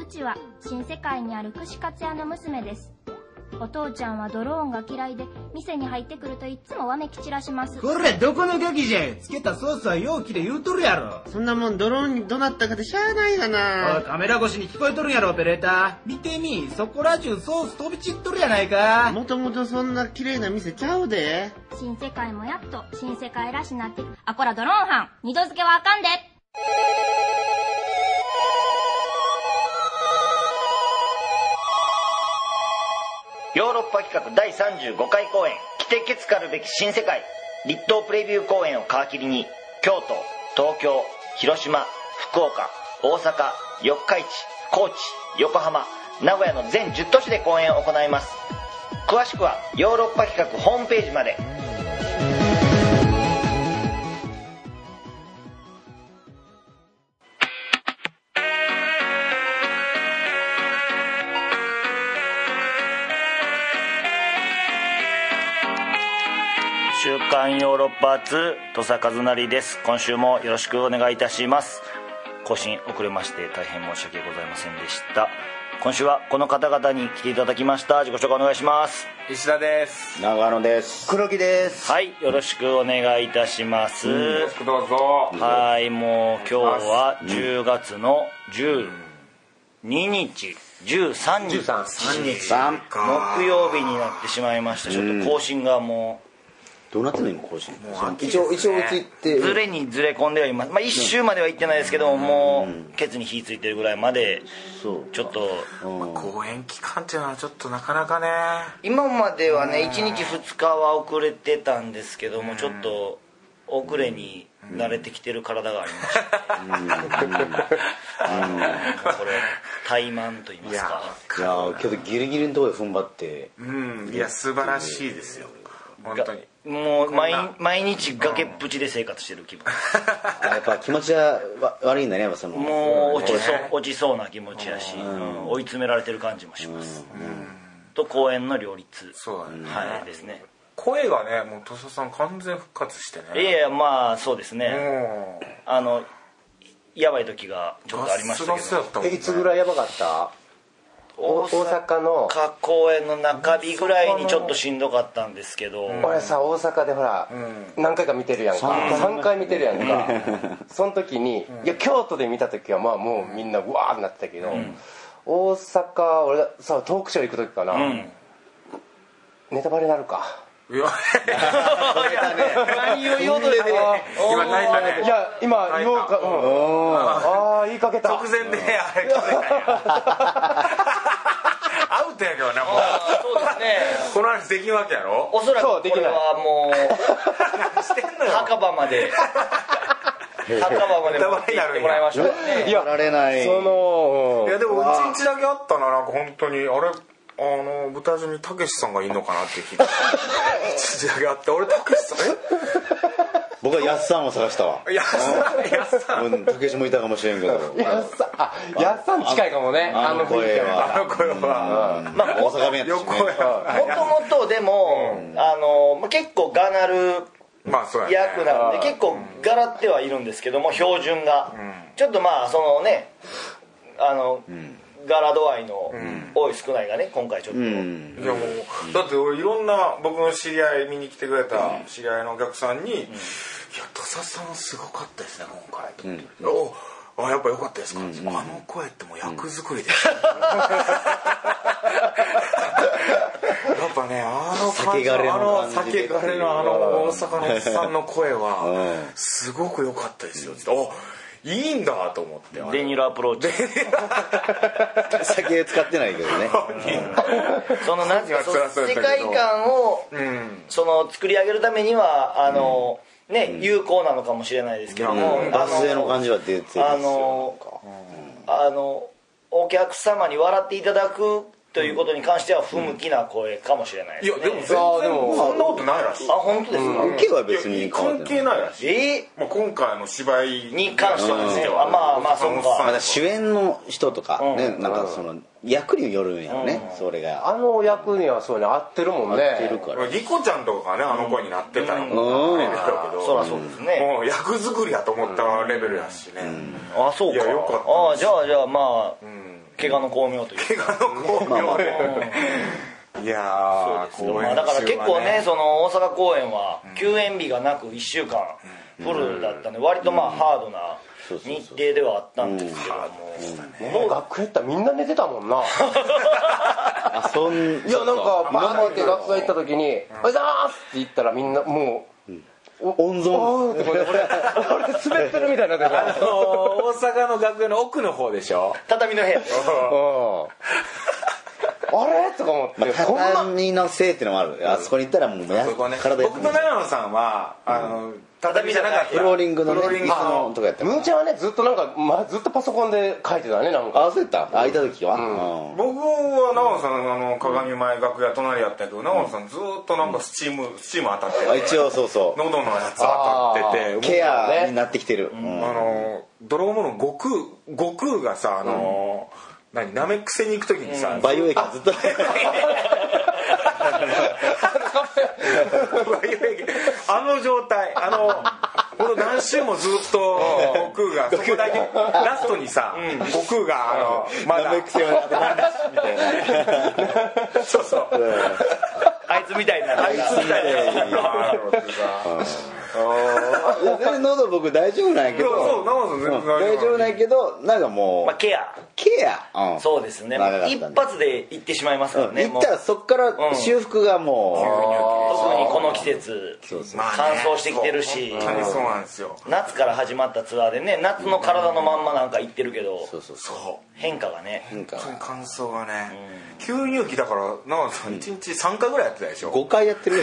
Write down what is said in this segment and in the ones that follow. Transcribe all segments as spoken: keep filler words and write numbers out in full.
ちは新世界にある串カツ屋の娘です。お父ちゃんはドローンが嫌いで店に入ってくるといつもわめき散らします。 これどこのガキじゃい。つけたソースは容器で言うとるやろ。 そんなもんドローンにどなったかでしゃあないがな。 おいカメラ越しに聞こえとるやろオペレーター。見てみ、そこら中ソース飛び散っとるやないか。 もともとそんな綺麗な店ちゃうで。 新世界もやっと新世界らしなって、あこらドローン班二度漬けはあかんで。 ヨーロッパ企画だいさんじゅうごかい公演「着てけつかるべき新世界」立東プレビュー公演を皮切りに京都、東京、広島、福岡、大阪、四日市、高知、横浜、名古屋の全じゅっ都市で公演を行います。詳しくはヨーロッパ企画ホームページまで。週刊ヨーロッパ発土佐和成です。今週もよろしくお願いいたします。更新遅れまして大変申し訳ございませんでした。今週はこの方々に来ていただきました。自己紹介お願いします。 石田です。 長野です。 黒木です。 はい、よろしくお願いいたします。 よろしくどうぞ。 はい、もう今日はじゅうがつのじゅうににち、じゅうさんにち、 さんにち木曜日になってしまいました。ちょっと更新がもうどうなってんの今更新。 一応一応うちってずれにずれ込んではいます。まあ一週までは行ってないですけど、もうケツに火ついてるぐらいまでちょっと公演期間っていうのはちょっとなかなかね。 今まではねいちにちふつかは遅れてたんですけども、ちょっと遅れに慣れてきてる体がありましてあのこれ怠慢と言いますか。 いやけどギリギリのところで踏ん張って。 うん、いや素晴らしいですよ本当に。 もう 毎, 毎日崖っぷちで生活してる気分やっぱ気持ちは悪いんだね。やっぱそのもう落ちそう、落ちそうな気持ちやし、うん、追い詰められてる感じもします、うんうん、と公演の両立。 そうだね、 はいですね。 声がねもう土佐さん完全復活してね。 いやいやまあそうですね。あのやばい時がちょっとありましたけど。ガスガスやったもんね。 いつぐらいやばかった？大阪の公演の中日ぐらいにちょっとしんどかったんですけど、 俺さ大阪でほら、うん、何回か見てるやんか、さんかい見てるやんかその時に、うん、いや京都で見た時はまあもうみんなうわーってなってたけど、うん、大阪俺さトークショー行く時かな、うん、ネタバレになるか。 いや何を言おうとして今泣いたね。 いや今言おうか、うん、ああ言いかけた。 直前であれ気づいたんやアウトやけどなもう。 そうですね。 この話できるわけやろ。 おそらくこれはもうしてんのよ墓場まで墓場まで持って行ってもらいましょうね。 いやられないその、 いやでも一日だけあったな。なんか本当にあれあの舞台上にたけしさんがいいのかなって聞いて一日だけあって、俺たけしさんえ僕はやっさんを探したわ。 やっさんやっさんたけしもいたかもしれんけどやっさんあやっさん近いかもね。 あの声はあの声はまあ大阪弁やったしね。 もともとでもあの結構がなるまあそうやね役なんで結構柄ってはいるんですけども、標準がちょっとまあそのねあの柄度合いの多い少ないがね今回ちょっと、うん、 いやもうだって俺いろんな僕の知り合い見に来てくれた知り合いのお客さんに「うん、いや土佐さんすごかったですね今回」うん、おあやっぱ良かったですか、うん、あの声ってもう役作りです、うん、やっぱねあの感じのあの酒がれのあの大阪のおっさんの声はすごく良かったですよっておいいんだと思って。 デニールアプローチ酒使ってないけどねそのなんていうか世界観を、うん、その作り上げるためにはあの、うん、ね、うん、有効なのかもしれないですけども、 バスへの感じは出てるあの、うん、あのお客様に笑っていただくということに関しては不向きな声かもしれないですね。 いやでも全然そんなことないらしい。 あ本当ですか。 受けは別に関係ないらしい。 えー、 まあ今回の芝居に関してはですよ。あまあまあそうか。 まだ主演の人とかね、なんかその役によるんやろね。それがあの役にはそうね合ってるもんね。 合ってるから。 リコちゃんとかがねあの声になってたらもうレベルだけど。 そらそうですね。 もう役作りやと思ったレベルやしね。 あそうか。 いやよかった。 あじゃあじゃあまあ。 怪我の巧妙という怪我の巧妙いやー、 そうです、まあ、だから結構ね、その大阪公演は休演日がなくいっしゅうかんフルだったんで、割とまあハードな日程ではあったんですけども、 もう学校やったらみんな寝てたもんな。 あ、そんいや、なんかバーって学校行った時に「おはようございます」って言ったらみんなもう温存おーって俺俺滑ってるみたいになってるから。 あのー、大阪の楽屋の奥の方でしょ、 畳の部屋あれとか思って、 まあ、畳のせいっていうのもある。あそこに行ったらもうやそこね、 体僕と長野さんはあの畳じゃなかった、 フローリングのねフローリングのとかやったムーちゃんはねずっとなんか、まあ、ずっとパソコンで書いてたね、なんか。 あ、そうやった。空いた時は、 うんうん僕は長野さんのあの鏡前楽屋隣やったけど、長野さんずっとなんかスチーム、スチーム当たってあ、一応そうそう喉のやつ当たってて、 ケアになってきてる、うんあのドローモの悟空悟空がさ、あのー、何ナメック星に行く時にさ、 バイオ液ずっとあの状態、あのほんと何週もずっと悟空がそこだけラストにさ、悟空があのまだナメック星は当たらないしみたいなそうそう、 あいつみたいなあいつみたいな全然喉僕大丈夫なんやけど、 そう長野さん全然大丈夫なんやけど、なんかもう、 まあ、ケアケア、うん、 そうですね、 長かったんで一発で行ってしまいますからね、 うん、行ったらそっから修復がもう、 特にこの季節乾燥してきてるし、 本当にそうなんですよ。 夏から始まったツアーでね、夏の体のまんまなんか行ってるけど、 そうそうそう、 変化がね、 変化本当に乾燥がね、吸入器だから長野さんいちにちさんかいぐらいやってたでしょ。 ごかいやってるよ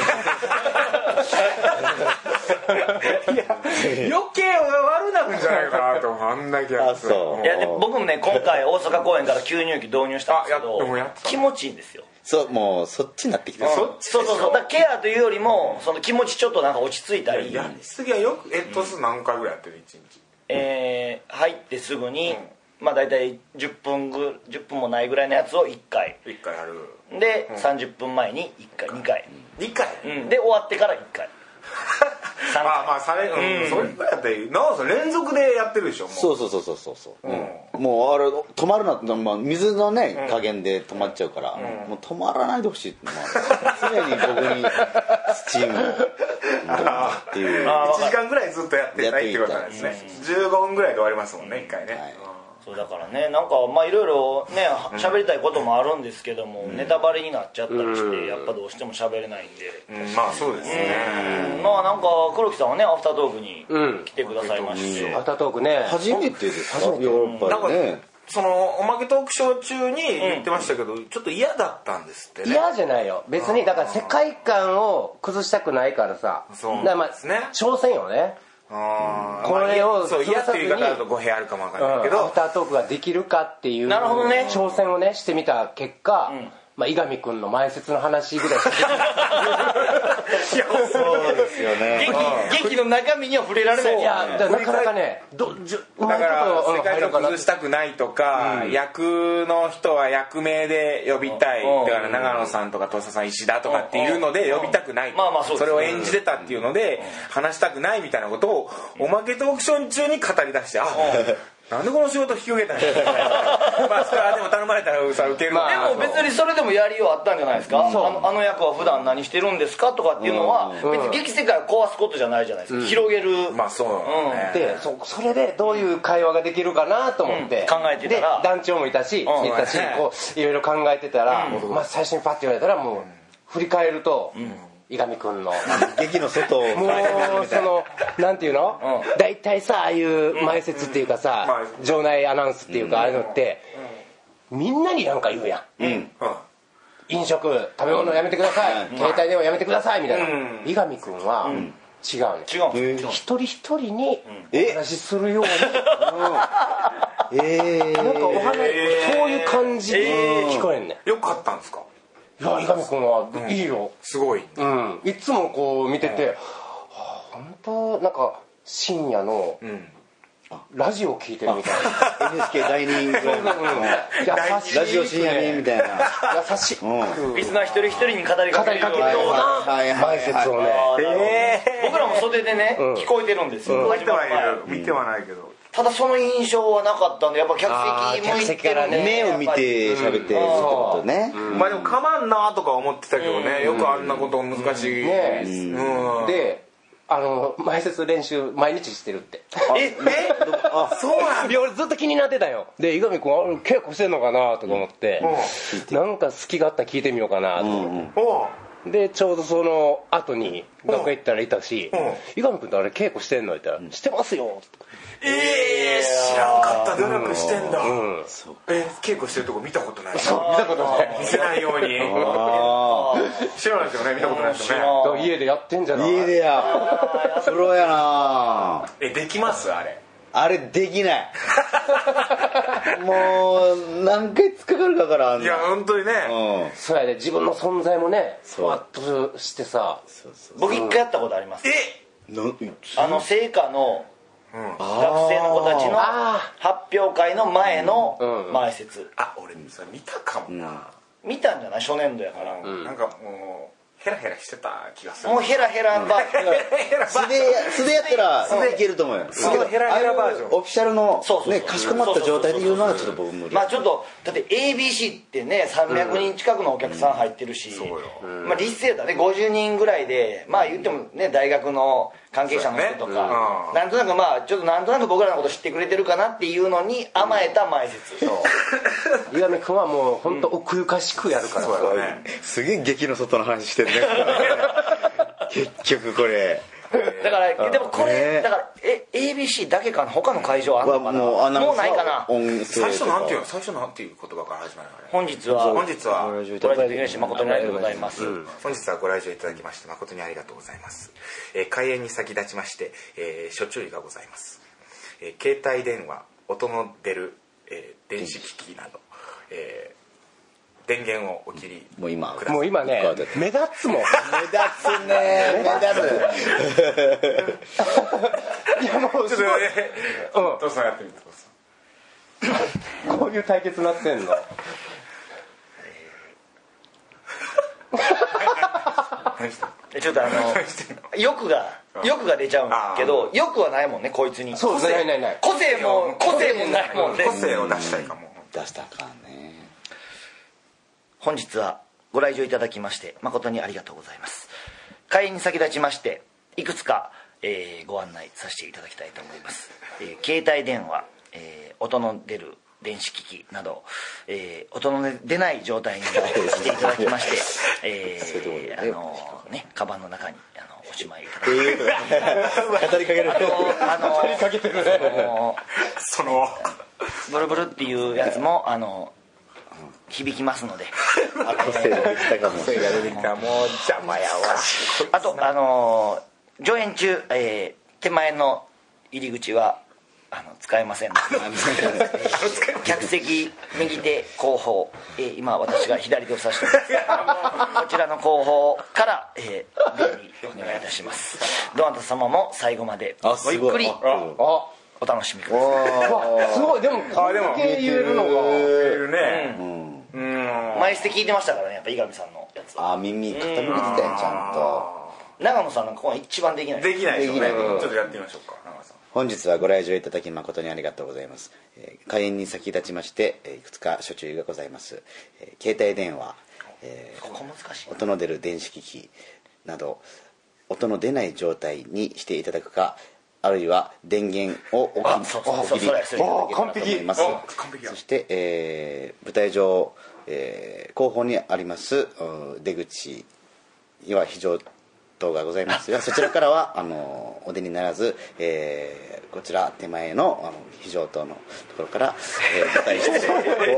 いや余計悪なるんじゃないかなと思う、あんだけやってた。 あそういやで僕もね今回大阪公演から吸入器導入したんですけどあやもうやった気持ちいいんですよ。 そう、もうそっちになってきてる、 そうそうそう、だからケアというよりもその気持ちちょっとなんか落ち着いたり、 やりすぎはよく、えっと数何回ぐらいやってるいちにち。 えー入ってすぐに、まあ大体じゅっぷんぐじゅっぷんもないぐらいのやつをいっかいいっかいやるで、さんじゅっぷんまえにいっかいにかい、 にかい、 うん、で終わってからいっかいまあまあされ、うん、それぐらいやって長野さん連続でやってるでしょもう。 そうそうそうそうそうそう、うん、もうあれ止まるなって、まあ、水のね加減で止まっちゃうから、うん、もう止まらないでほしいってのもある常に僕にスチームを、うん、っていういちじかんぐらいずっとやってたいってことなんですね、うん、じゅうごふんぐらいで終わりますもんね、いっかいね、はい、 そうだからね、なんかまあいろいろね喋りたいこともあるんですけども、うん、ネタバレになっちゃったりして、うん、やっぱどうしても喋れないんで、 うん、まあそうですね、 うん、まあなんか黒木さんはねアフタートークに来てくださいまして、 うん、アフタートークね初めてですか、ヨーロッパでね。 そのおまけトークショー中に言ってましたけど、うん、ちょっと嫌だったんですってね。 嫌じゃないよ別に、だから世界観を崩したくないからさ、 そうだからまあですね、 挑戦よね。 あこれをそう嫌っていう言い方だと語弊あるかもわからないけど、 うん、アフタートークができるかっていうなるほど、ね、 挑戦をねしてみた結果、うん、まあ、伊上くんの前説の話ぐらいしかできないいやそうですよね、 劇, 劇の中身には触れられない。 いやだからなかなかねどじだから世界観崩したくないとか、うん、役の人は役名で呼びたい、うん、だから長野さんとか土佐さん石田とかっていうので呼びたくない、それを演じてたっていうので話したくないみたいなことをおまけトークション中に語り出して、あなんでこの仕事引き受けたんやまあそれはでも頼まれたらさ受ける、まあ、でも別にそれでもやりようあったんじゃないですか、うん、あの、あの役は普段何してるんですかとかっていうのは、うん、別に劇世界を壊すことじゃないじゃないですか、うん、広げる、 まあそう、 ね、うん、で そ, それでどういう会話ができるかなと思って、 うん、考えてたらで団長もいたし、うん、いたし、こういろいろ考えてたら、うん、まあ、最初にパッて言われたらもう振り返ると、うん、伊上くんの劇の外をもうそのなんていうの、うん、大体さああいう前説っていうかさ、うん、場内アナウンスっていうか、うん、ああいうのって、うん、みんなになんか言うやん、うん、飲食食べ物やめてください、うん、携帯電話やめてくださいみたいな、うん、伊上くんは、うん、違うね、違う、一人一人にお話しするように、うん、えー、なんかお話、えー、そういう感じで聞こえんね、 よかったんですか。 いや伊上くんはいいよ、うん、 すごい、 うん、いつもこう見てて、うん、はあ、本当なんか深夜の、うん、ラジオを聞いてるみたいなエヌエイチケー だいにぐらいの優しいラジオ深夜にみたいな優しい、 うん、リスナー一人一人に語りかけるような前説をね、 僕らも袖でね、うん、聞こえてるんですよ、 うん、見てはいる、見てはないけどただその印象はなかったんで、やっぱ客席向いてるんで、 目を見て喋ってるってことね。 まあでもかまんなとか思ってたけどね、よくあんなこと難しいね。であの前説練習毎日してるって。 ええそうなんだ。俺ずっと気になってたよ。で伊上君あ稽古してんのかなとか思って、なんか好きがあったら聞いてみようかなと思って。でちょうどその後に楽屋行ったらいたし「伊上君とあれ稽古してんの?」って言ったら「してますよ」 ええ知らんかった。努力してんだ。え稽古してるとこ見たことない。 そう見たことない見せないように。知らないですよね、見たことないですよね。 家でやってんじゃない。 家でやプロやな。 えできますあれ。 あれできないもう何回突っかかるかから。 いや本当にね。 そうやで自分の存在もねふわっとしてさ。 僕一回やったことあります。 えあの聖火の学生の子たちの発表会の前の前説。 あ俺それ見たかもな。 見たんじゃない初年度やから。 なんかもうヘラヘラしてた気がする。 もうヘラヘラバージョン。 素で素でやったらいけると思うよ。 素でヘラヘラバージョン。 オフィシャルのねかしこまった状態で言うのはちょっと僕無理。 まあちょっとだって エービーシー ってねさんびゃくにん近くのお客さん入ってるし、まあ立勢だねごじゅうにんぐらいで、まあ言ってもね大学の関係者の人とかなんとなくまあちょっとなんとなく僕らのこと知ってくれてるかなっていうのに甘えた前説。 伊上君はもう本当奥ゆかしくやるから。 すげえ劇の外の話してるね結局これだからでもこれだからえ エービーシー だけかな。他の会場あんのかな。もうないかな。 最初なんていう最初なんていう言葉から始まるの。 本日は本日はご来場いただきまして誠にありがとうございます。 本日はご来場いただきまして誠にありがとうございます。開演に先立ちまして諸注意がございます。携帯電話音の出る電子機器など電源をお切りもう今もう今ね目立つもん。 目立つね目立つ。いやもうちょっとね父さんやってみて父さん。 こういう対決なってんの。 ちょっとあの欲が欲が出ちゃうんけど欲はないもんねこいつに。 そうないないない。 個性も個性もないもんね。 個性を出したいかも。 出したかね。 本日はご来場いただきまして誠にありがとうございます。開演に先立ちましていくつか、えー、ご案内させていただきたいと思います。えー、携帯電話、えー、音の出る電子機器など、えー、音の出ない状態にしていただきまして、えー、あのねカバンの中にあのおしまいいただきまして、 語りかける。 あとあの語りかけてるね。 そのブルブルっていうやつもあの響きますので。 個性が出てきたかもしれない。 もう邪魔やわ。 あとあの上演中、えー、手前の入り口はあの使えませんので客席右手後方、えー、今私が左手を指しておりますこちらの後方から、えー、出入りお願いいたします。どなた様も最後までごゆっくりお楽しみください。 すごいでもあでも言えるのが言えるね。 前捨て聞いてましたからねやっぱ伊上さんのやつは。 あ耳傾けてたよちゃんと。 長野さんなんかここが一番できないできないですよね。ちょっとやってみましょうか長野さん。 本日はご来場いただき誠にありがとうございます。えー、開演に先立ちましていくつか諸注意がございます。えー、携帯電話、えー、 ここ難しい。 音の出る電子機器など音の出ない状態にしていただくか、あるいは電源をお切りいただければと思います。そして、えー、舞台上、えー、後方にあります出口には非常灯がございますが、そちらからはあのお出にならず、えー、こちら手前のあの非常灯のところから、えー、舞台して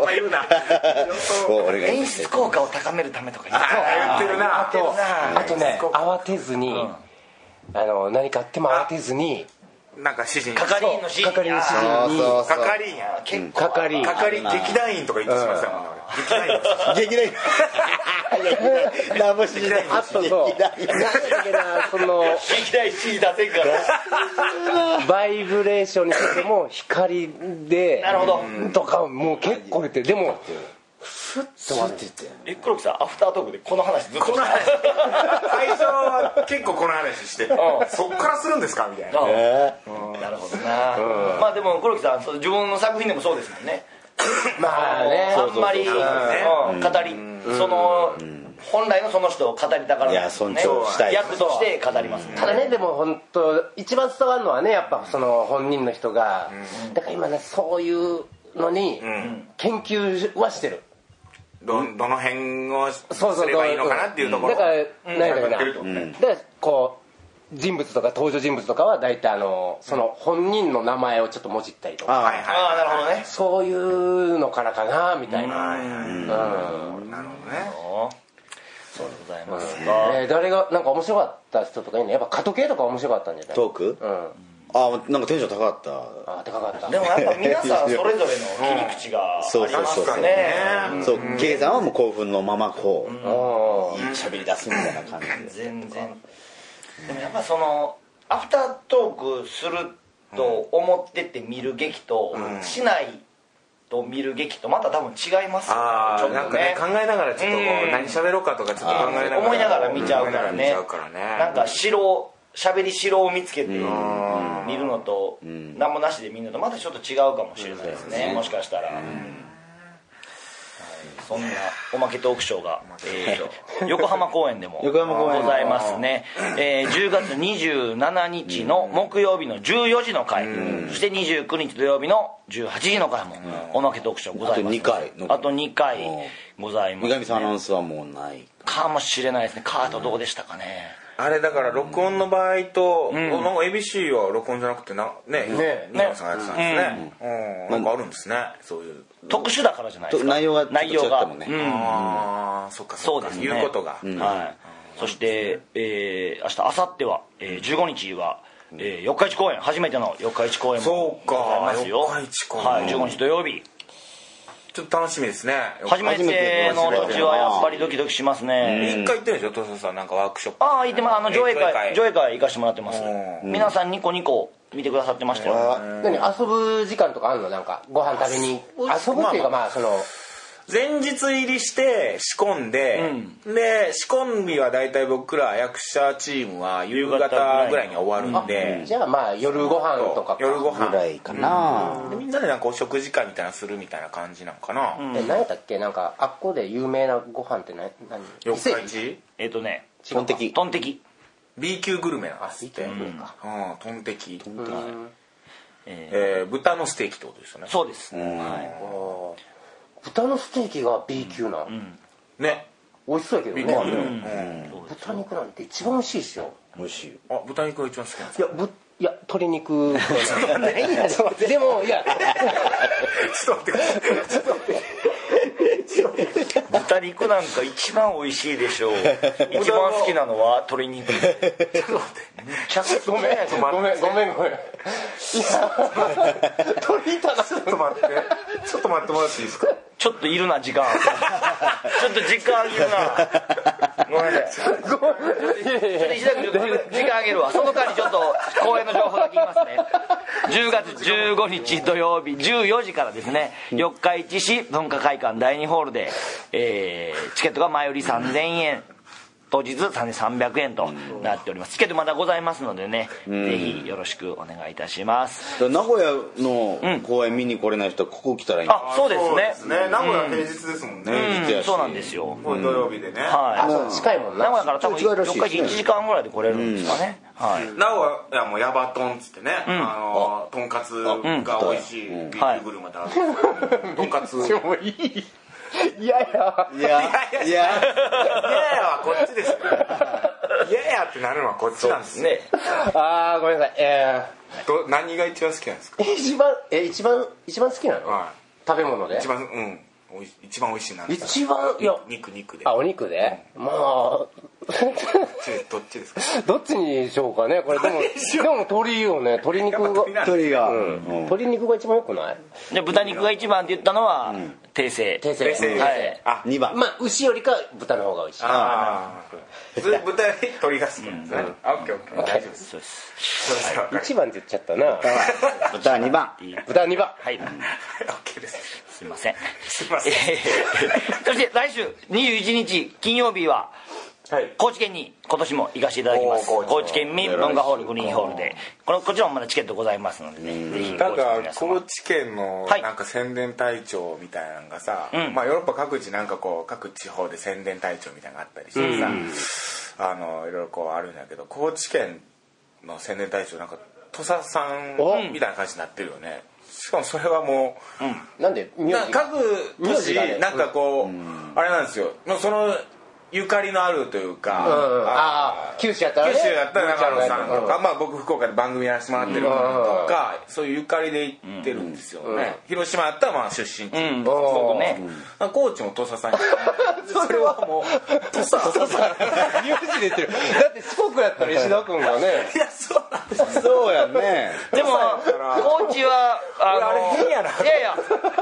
お願い演出効果を高めるためとか言ってるな。 あとあとね慌てずに、うん、あの何かあっても慌てずになんか指示係員の指示係員の指示に係員や結構係員係劇団員とか言ってしましたもんね。 劇団員何も指示ない。 あとそう劇団員その劇団員指示出せんからバイブレーションにしても光でなるほどとかもう結構出てでもスッと割れてて、 え黒木さんアフタートークでこの話ずっとして最初は結構この話して、そっからするんですかみたいな。 なるほどな。まあでも黒木さん自分の作品でもそうですもんね。 まあね、 あんまり語りその本来のその人を語りたがらない、 いや尊重したい役として語りますね。 ただね、でも本当一番伝わるのはね、やっぱその本人の人が、だから今ね、そういうのに研究はしてる。 ど, どの辺をすればいいのかなっていうところ。 だから何だかな、だからこう人物とか登場人物とかは大体あのその本人の名前をちょっともじったりとか、 ああなるほどね、 そういうのからかなみたいな。 なるほどね。 そうでございます。 えー、誰がなんか面白かった人とかいいの？やっぱ加藤系とか面白かったんじゃない？ トーク、うん、あなんかテンション高かった。 あ高かった。 でもやっぱ皆さんそれぞれの切り口がありますからね。 そう、Kさんはもう興奮のままこう、うん、喋り出すみたいな感じで。 全然。でもやっぱそのアフタートークすると思ってて見る劇と、うん、しないと見る劇とまた多分違いますよね。 ああ、なんかね、考えながらちょっと何喋ろうかとかちょっと考えながら思いながら見ちゃうからね。なんか白喋りしろを見つけて見るのと、何もなしで見るのとまたちょっと違うかもしれないですね、もしかしたら。そんなおまけトークショーが、えー、横浜公演でもございますね。えー、じゅうがつにじゅうしちにちの木曜日のじゅうよじの回、そしてにじゅうくにち土曜日のじゅうはちじの回もおまけトークショーございます。あとにかいあとにかいございます、ね。 三上さんアナウンスはもうないかもしれないですね。カートどうでしたかね。 あれだから録音の場合と、うん、なんか エービーシー は録音じゃなくてなねね二番さんがやってたんですね。うん、なんかあるんですね、そういう特殊だからじゃないですか。 内容が内容が、 もんね。 うん、 ああ、そっかそうですね。 いうことが。 うん、はい。そして、えー、明日明後日は、えー、じゅうごにちは、えー、四日市公演、初めての四日市公演もございますよ。 四日市公演。 はい、じゅうごにち土曜日。 ちょっと楽しみですね。 初めての時はやっぱりドキドキしますね。 一回行ってるでしょ、トサさん、なんかワークショップ。 ああ、行ってます。あの上映会上映会行かせてもらってます。皆さんニコニコ見てくださってましたよ。 何遊ぶ時間とかあるの？なんかご飯食べに遊ぶっていうか、まあその前日入りして仕込んで、うん、で仕込みは大体僕ら役者チームは夕方ぐらいに終わるんで、 うん、じゃあまあ夜ご飯とか夜ご飯ぐらいかな、 うん、でみんなでなんかお食事会みたいなするみたいな感じなんかな、 うん、え何やったっけ、なんかあっこで有名なご飯って何？何？ 四日市？ えっとねトンテキトンテキ B 級グルメなんですって。 B 級グルメか、 うん、トンテキ、 うん、 えー、豚のステーキってことですよね。 そうです、うん、 はい。豚のステーキが B 級な、うん、 ね、 美味しそうやけどね、 うんうん、 豚肉なんて一番美味しいですよ。 美味しい。 あ、豚肉が一番好きなんですか？ いや、ぶいや鶏肉でもいやちょっと待ってください、ちょっと待って豚肉なんか一番美味しいでしょう。一番好きなのは鶏肉。ちょっと待って、めちゃくちゃごめんごめんごめんごめん。いや鶏だな。 ちょっと待って、ちょっと待ってもらっていいですか？ ちょっといるな時間。ちょっと時間あげるな。ごめんなさい。ごめん。ちょっと石田君ちょっと時間あげるわ。その間にちょっと公演の情報だけ言いますね。じゅうがつじゅうごにち土曜日じゅうよじからですね、四日市市文化会館だいにホールで、えー、チケットが前売りさんぜんえん。当日さんぜんさんびゃくえんとなっております。チケットまだございますのでね、うん、ぜひよろしくお願いいたします。 名古屋の公演見に来れない人はここ来たらいいんですか？ あ、そうですね。 そうですね。名古屋平日ですもんね。 うん、そうなんですよ。 土曜日でね。 はい。 あ、近いもんな。 名古屋から多分よっかいちいちじかんぐらいで来れるんですかね。はい。 名古屋もヤバトンっつってね、あのとんかつが美味しい B 級グルメだ。とんかつ。 もういい。いやいやいやいやいやはこっちですね。いやいやってなるのはこっちなんですね。 ああ、ごめんなさい。えー、何が一番好きなんですか？ 一番え一番一番好きなの？はい、食べ物で。 一番うんおい一番美味しいな。 一番いや肉肉で。 あ、お肉で。うん、まあどっちですか？ どっちにしようかね。これでもでも鶏よね。鶏肉が鶏が、 うん、鶏肉が一番良くない？ で豚肉が一番って言ったのは、うん、訂正訂正訂正、 はい、 あにばん。 まあ牛よりか豚の方が美味しい。 ああ、豚より鶏が好きなんですね。あ、オッケーオッケー、大丈夫です。 そうです。 一番って言っちゃったな。 豚はにばん。 豚にばん。 はい。 オッケーです。 すいませんすいません、 えーそして来週にじゅういちにち金曜日ははい高知県に今年も行かせていただきます。 おー高知高知県民文化ホールグリーンホールでこのこちらもまだチケットございますのでね、ぜひなんか高知の皆様高知県のはいなんか宣伝隊長みたいなのがさ、 うんまあヨーロッパ各地なんかこう各地方で宣伝隊長みたいなのがあったりしてさ、あのいろいろこうあるんだけど、高知県の宣伝隊長なんか土佐さんみたいな感じになってるよね。しかもそれはもう、 なんで名字な各都市名字がねなんかこう、あれなんですよ、もうそのゆかりのあるというか、 うんうんあああ九州やったらね九州やったら長野さんとか、 うんまあ僕福岡で番組やらせてもらってるからとか、そういうゆかりで行ってるんですよね。広島やったらまあ出身地、 うんそうね、 高知も土佐さんにそれはもう土佐土佐さん名字出てる。だって四国やったら石田君がねいやそうなんですそうやね。 でも高知はあのあれ変やないやいや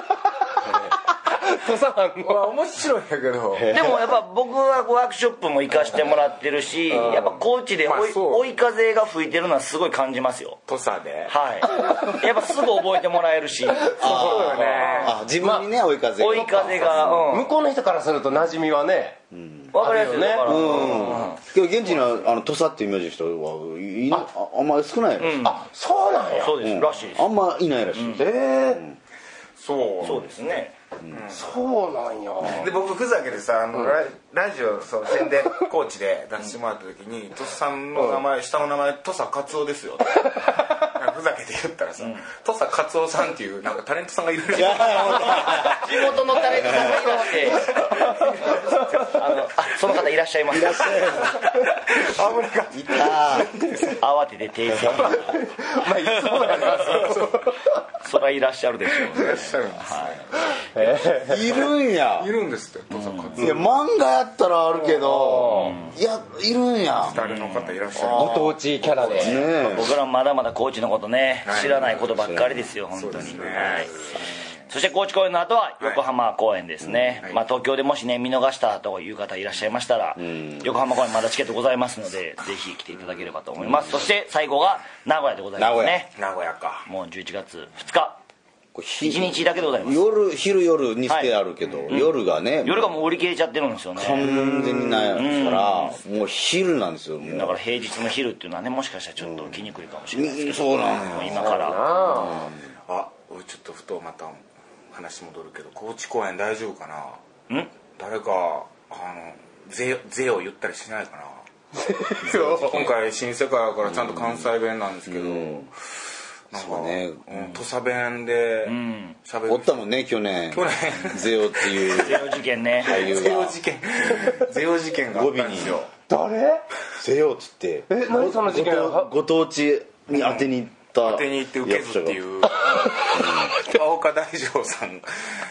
土佐藩のまあ面白いんやけどでもやっぱ僕はワークショップも行かしてもらってるし、やっぱ高知で追い,、 まあそう追い風が吹いてるのはすごい感じますよ。 土佐ではいやっぱすぐ覚えてもらえるしそうよねあ、自分にね、追い風が。 追い風がうん向こうの人からすると馴染みはねわかりやすいあるよねだからうん。今日現地のあの土佐っていうイメージの人はいいああんまり少ないらしい。 あそうなんやそうです、らしいです。 あんまいないらしい。 ええそうそうですね。 そうなんやで僕ふざけてさあの、ララジオそう宣伝高知で出してもらった時に土佐さんの名前、下の名前土佐カツオですよふざけて言ったらさ、土佐カツオさんっていうなんかタレントさんがいるらしい地元のタレントさんがいらしてあのあその方いらっしゃいます。 危なかったいた慌てて訂正。 まあいつもやなそらいらっしゃるでしょう。 いらっしゃるんですいるんやいるんですって土佐カツいや漫画やったらあるけどいやいるんやオ誰の方いらっしゃるご当地キャラでねえ僕らまだまだ高知のことねはい知らないことばっかりですよ本当に。 そうですねはいそして高知公演の後は横浜公演ですね、 はいまあ、東京でもしね見逃したという方いらっしゃいましたら、横浜公演まだチケットございますのでぜひ来ていただければと思います。そして最後が名古屋でございますね。 名古屋かもうじゅういちがつふつかこれひいちにちだけでございます。 夜昼夜にしてあるけど夜がね夜がもう売り切れちゃってるんですよね。 完全にないからもう昼なんですよもうだから平日の昼っていうのはねもしかしたらちょっと来にくいかもしれないですけど、 そうなのもう今からあ俺ちょっとふとまた話戻るけど高知公演大丈夫かなん誰かあの税税を言ったりしないかな今回新世界だからちゃんと関西弁なんですけど、なんかそうねうん土佐弁で喋る、 おったもんね去年去年ゼオっていうゼロ事件ね俳優がゼオ事件ゼオ事件があったんですよ誰ゼオっつってえ何その事件ごご当地に当てに行った当てに行って受けずっていう青岡大丈さんが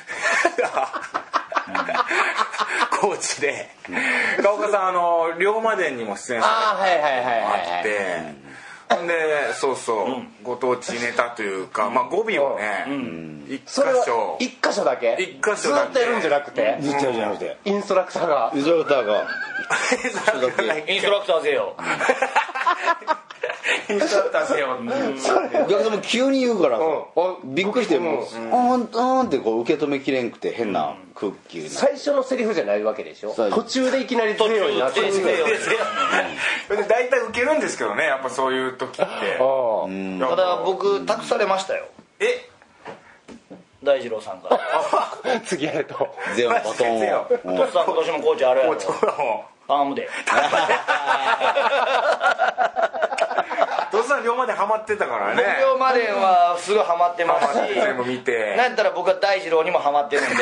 高知で川岡さんあの龍馬伝にも出演さああはいはいはいはいれてあってほんでそうそう、ご当地ネタというか、まあ、語尾をね、一箇それは所一箇所だけ一箇所だけずっとやるんじゃなくてずっとやるじゃなくてインストラクターがインストラクターがインストラクターぜよインストラクターせよお客さんも急に言うからさうんびっくりしてもううんうんってこう受け止めきれんくて変な空気にな最初のセリフじゃないわけでしょそう途中でいきなりゼロになってる途中でゼロで大体受けるんですけどねやっぱそういう時ってああただ僕託されましたよえ大二郎さんから次やるとゼオのバトンをうんトッさん今年もコーチあるやろもうちょっとも頼むでうどうせ龍馬伝ハマってたからね僕龍馬伝はすごいハマってますし全部見てなんやったら僕は大二郎にもハマってるんで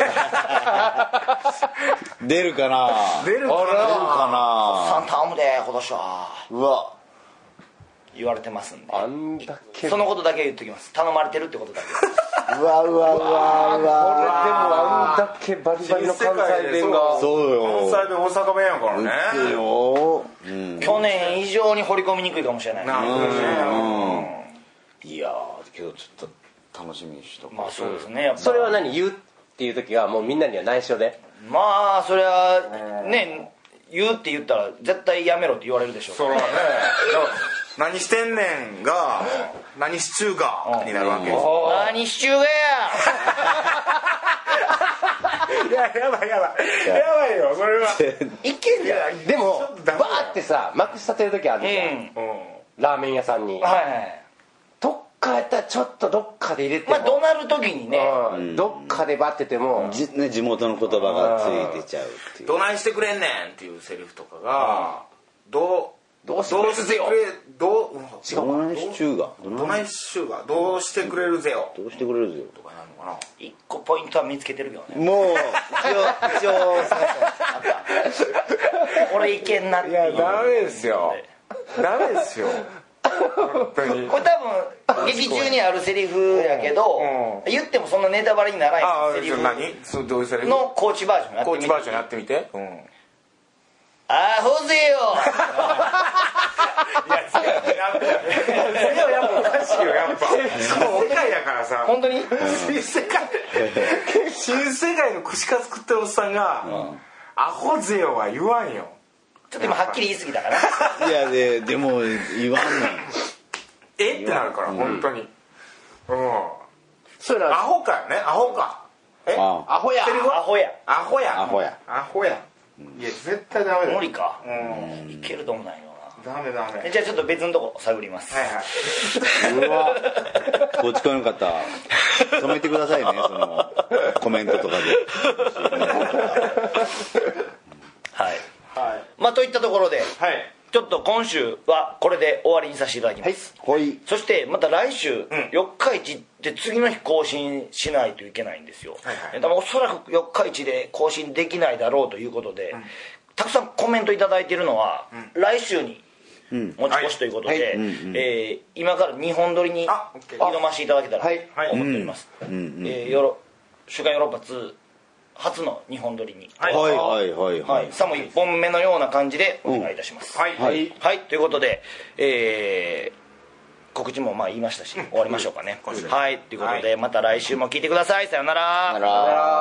出るかな出るか出るかさん頼むで今年はなうわ言われてますんであんだけそのことだけ言っときます頼まれてるってことだけうわうわうわうこれでもわあんだけバリバリの関西弁がそうよ関西弁大阪弁やからねうっようん去年以上に掘り込みにくいかもしれないなるほどねいやーけどちょっと楽しみにしとこうまあそうですねやっぱそれは何言うっていう時はもうみんなには内緒でまあそれはね言うって言ったら絶対やめろって言われるでしょうそらね何してんねんが何しちゅうがになるわけです何しちゅうがややばいやばいやばいよそれはいけんじゃん。でもバーってさまくし立てる時あるじゃん、ラーメン屋さんに。 はいどっかやったらちょっとどっかで入れても、 まあ怒鳴る時にね、 どっかでバッててもじね、地元の言葉がついてちゃうっていう。 どないしてくれんねんっていうセリフとかがどうどうしてくれるぜよどうどないしちゅうがどないしゅうがどうしてくれるぜよどうしてくれるぜよとかなのかな。 一個ポイントは見つけてるけどね。 もう一応一応これいけんなっていう。 いやダメですよダメですよ本当に。 これ多分劇中にあるセリフやけど、 うん言ってもそんなネタバレにならああないセリフ何そうどういうセリフのコーチバージョンやってみて。 コーチバージョンやってみて。うん。 アホぜよいやそれやっぱおかしいよやっぱ。世界やからさ。 本当に新世界新世界の串カツ食ってるおっさんが、うん、アホぜよは言わんよ。 ちょっと今はっきり言い過ぎたかな。 いやででも言わんのえってなるから本当に。うん。 それアホかよねアホか。えあアホやアホやアホやアホやアホや。いや絶対ダメだよ。 無理か。 うん。 いけると思ないよな。 ダメダメ。 じゃあちょっと別のとこ探ります。 はいはい。 うわこっち来なかった止めてくださいねそのコメントとかではい、 はい、 まあといったところで、 はい、 ちょっと今週はこれで終わりにさせていただきます、 はい、 そしてまた来週、うん、よっかいちで次の日更新しないといけないんですよ、はいはい、でもおそらくよっかいちで更新できないだろうということで、うん、たくさんコメントいただいているのは、うん、来週に持ち越しということで、はいはいえー、今からにほん撮りに挑ませていただけたらと思っております、はいはいえー、ヨロ週刊ヨーロッパツー初のにほん撮りに、 はいはいはいはい、 はい、さもいっぽんめのような感じでお願いいたします、うん、はい、はいはい、ということで、えー、告知もまあ言いましたし、うん、終わりましょうかね、うん、はいということで、はい、また来週も聞いてください。さよなら。 さよなら。